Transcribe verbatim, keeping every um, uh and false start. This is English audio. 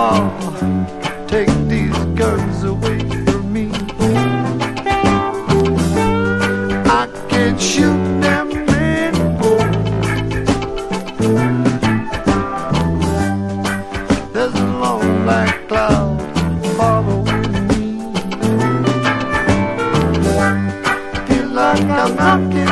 law, take these guns away from me. I can't shoot them anymore. There's a long black cloud following me. Feel like I'm knocking